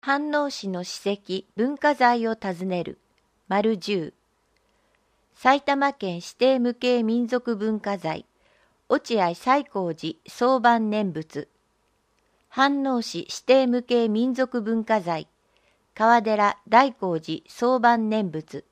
飯能市の史跡文化財を訪ねる。丸10。埼玉県指定無形民族文化財落合西光寺総盤念仏。飯能市指定無形民族文化財川寺大光寺総盤念仏。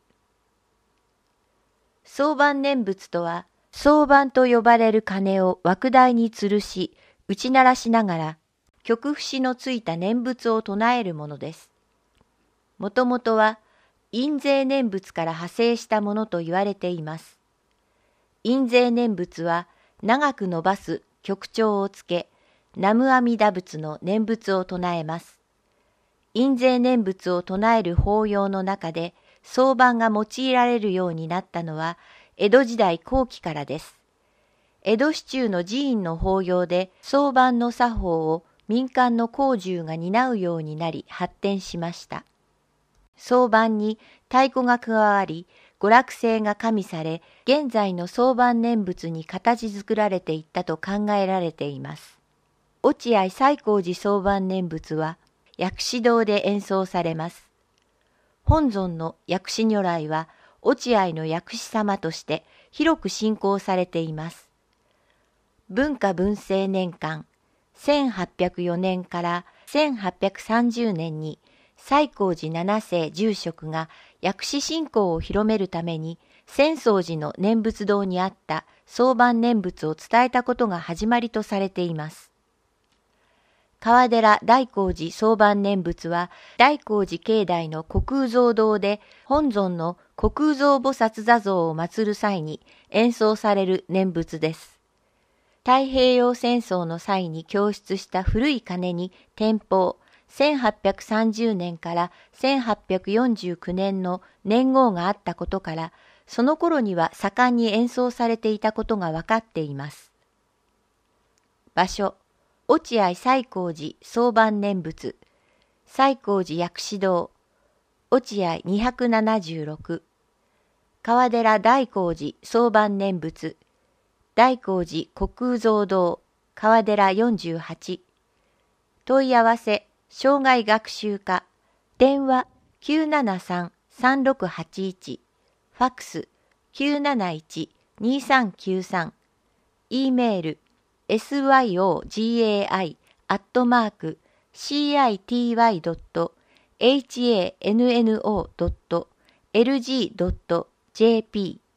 総盤念仏とは、総盤と呼ばれる鐘を枠台に吊るし、打ち鳴らしながら、曲節のついた念仏を唱えるものです。もともとは、印税念仏から派生したものと言われています。印税念仏は、長く伸ばす曲調をつけ、南無阿弥陀仏の念仏を唱えます。印税念仏を唱える法要の中で、総盤が用いられるようになったのは、江戸時代後期からです。江戸市中の寺院の法要で、総盤の作法を民間の工従が担うようになり発展しました。総盤に太鼓が加わり、娯楽性が加味され、現在の総盤念仏に形作られていったと考えられています。落合西光寺総盤念仏は、薬師堂で演奏されます。本尊の薬師如来は、落合の薬師様として広く信仰されています。文化文政年間、1804年から1830年に西光寺七世住職が薬師信仰を広めるために浅草寺の念仏堂にあった総盤念仏を伝えたことが始まりとされています。川寺大光寺総盤念仏は大光寺境内の虚空蔵堂で本尊の虚空蔵菩薩座像を祀る際に演奏される念仏です。太平洋戦争の際に供出した古い鐘に天保1830年から1849年の年号があったことから、その頃には盛んに演奏されていたことがわかっています。場所、落合西光寺総盤念仏、西光寺薬師堂、落合276、川寺大光寺総盤念仏、大光寺虚空蔵堂、川寺48。問い合わせ、生涯学習課、電話973-3681、ファックス971-2393、E メール、syogai@city.hanno.lg.jp